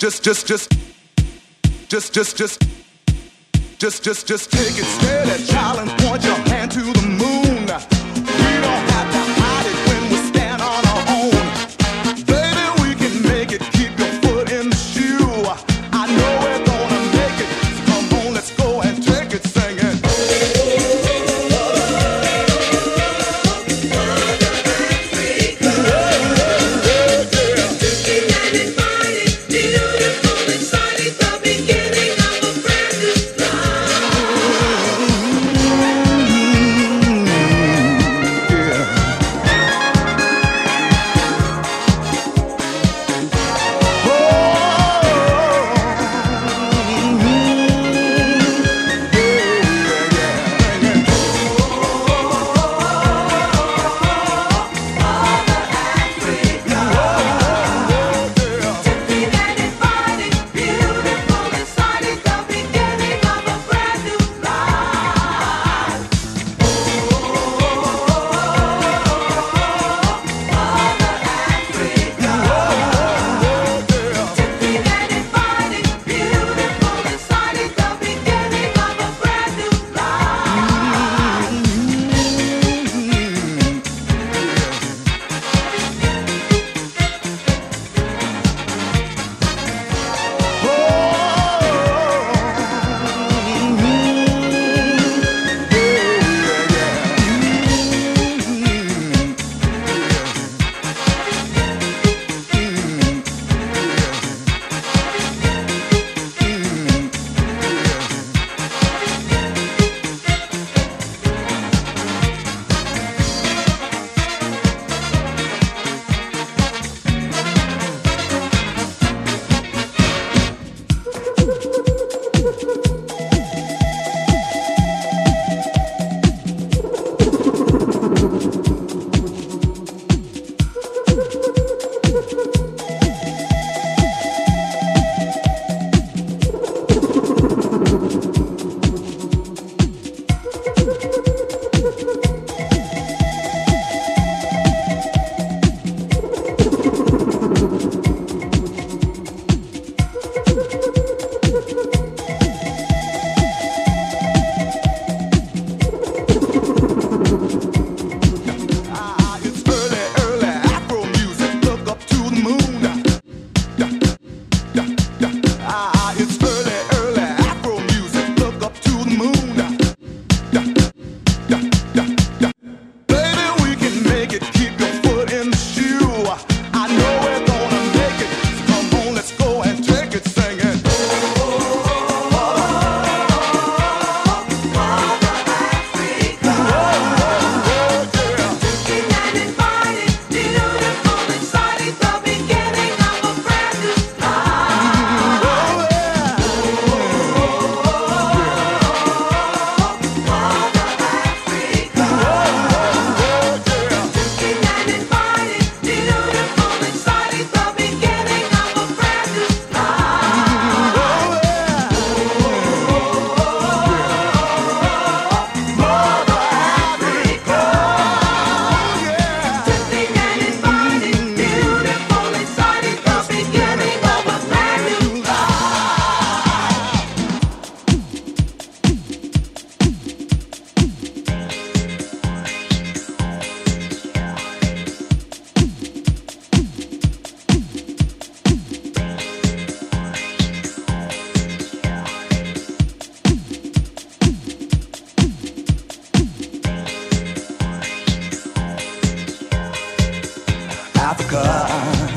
Just take it steady, child, and point your hand to the moon. We don't have to hide it when we stand on our own. Baby, we can make it. Keep your foot in the shoe. I know we're gonna make it. So come on, let's go and take it singing. Africa.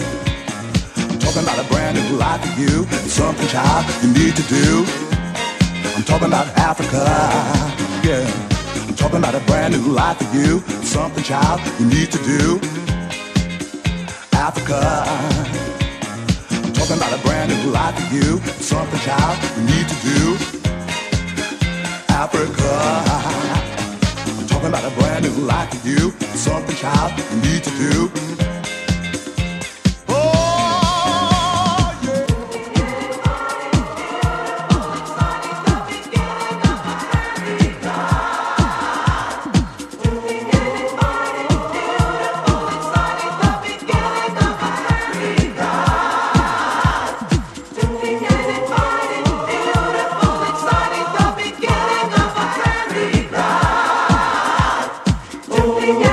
I'm talking about a brand new life for you. It's something, child, you need to do. I'm talking about Africa, yeah. I'm talking about a brand new life for you. It's something, child, you need to do. Africa. I'm talking about a brand new life for you. It's something, child, you need to do. Africa. I'm talking about a brand new life for you. It's something, child, you need to do. Nothing